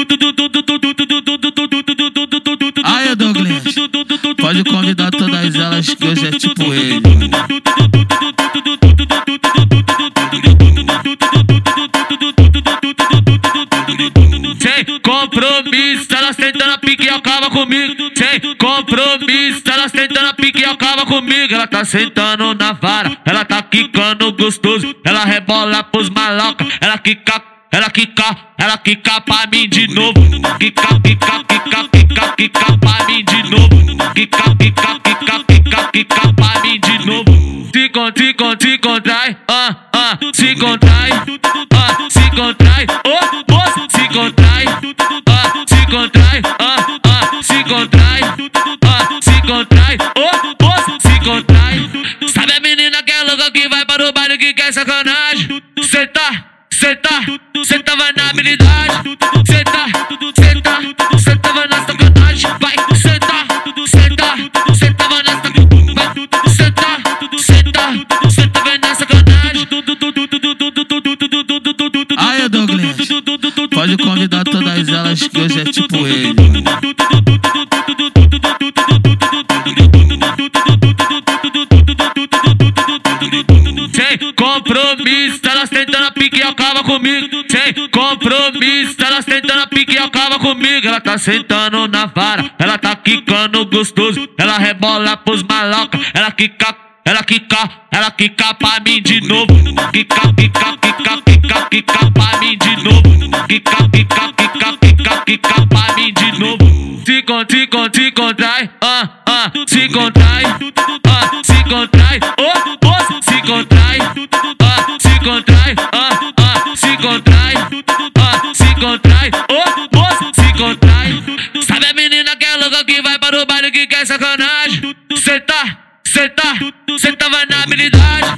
Aí, Douglas, pode convidar todas elas que hoje é tipo ele. Sem compromisso, elas tentando pique e acaba comigo. Sem compromisso, elas tentando pique e acaba comigo. Ela tá sentando na vara, ela tá quicando gostoso. Ela rebola pros maloca, ela quica pra mim de novo. Quica pra mim de novo. Quica pra mim de novo. Se contrai, se contrai, se contrai, moça, se contrai, se contrai, se contrai, se contrai, moça, se contrai. Sabe a menina que é louca que vai para o baile que quer sacanagem? Senta, vai na habilidade. Senta, vai na sacanagem. Vai, senta, vai na sacanagem. Vai, senta, vai na sacanagem. Aí, Douglas, pode convidar todas elas que hoje é tipo ele. Sem compromisso, elas tentando pique e acaba comigo. Sem compromisso, elas tentando pique e acaba comigo. Ela tá sentando na vara, ela tá quicando gostoso. Ela rebola pros maloca, ela quica pra mim de novo. Quica pra mim de novo. Quica pra mim de novo. Se contrai, se contrai, se contrai, moça, se contrai, se contrai, se contrai, se contrai, moça, se contrai. Sabe a menina que é louca que vai para o baile que quer sacanagem? Senta, vai na habilidade.